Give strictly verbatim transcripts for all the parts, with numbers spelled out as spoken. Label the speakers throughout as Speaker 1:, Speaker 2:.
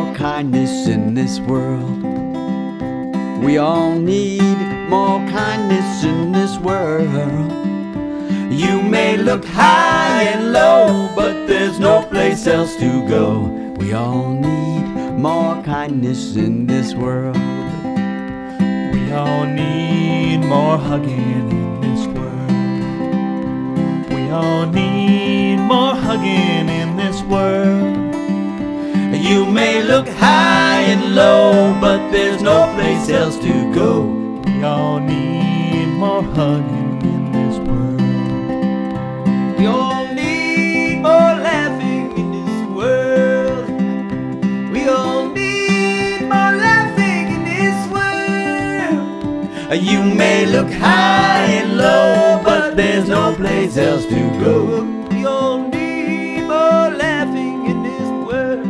Speaker 1: more kindness in this world. We all need more kindness in this world. You may look high and low, but there's no place else to go. We all need more kindness in this world.
Speaker 2: We all need more hugging in this world. We all need more hugging in this world.
Speaker 1: You may look high and low, but there's no place else to go.
Speaker 2: We all need more hugging in this world.
Speaker 1: We all need more laughing in this world. We all need more laughing in this world. You may look high and low, but there's no place else to go. We all need more laughing in this world.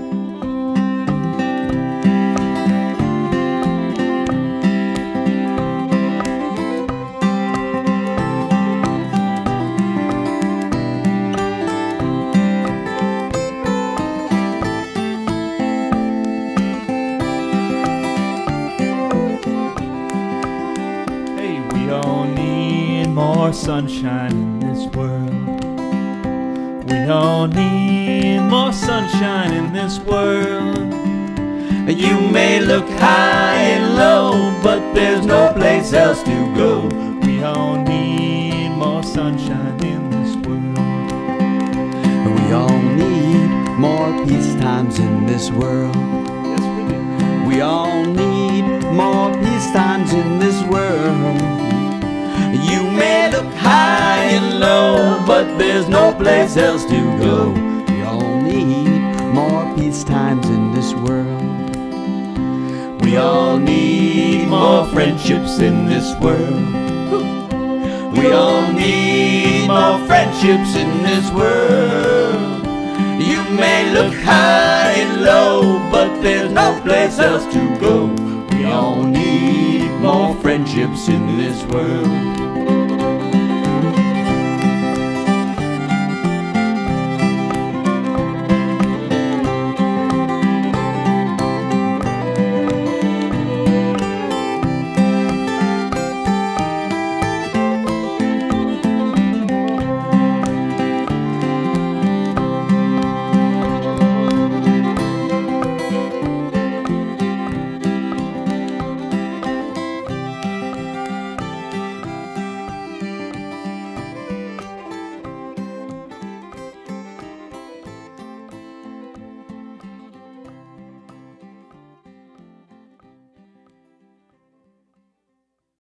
Speaker 2: We all need more sunshine in this world. We all need more sunshine in this world.
Speaker 1: You may look high and low, but there's no place else to go.
Speaker 2: We all need more sunshine in this world.
Speaker 1: We all need more peace times in this world.
Speaker 2: Yes, we do.
Speaker 1: We all need more peace times in this world. You may look high and low, but there's no place else to go. We all need more peace times in this world. We all need more friendships in this world. We all need more friendships in this world. You may look high and low, but there's no place else to go. We all need more friendships in this world.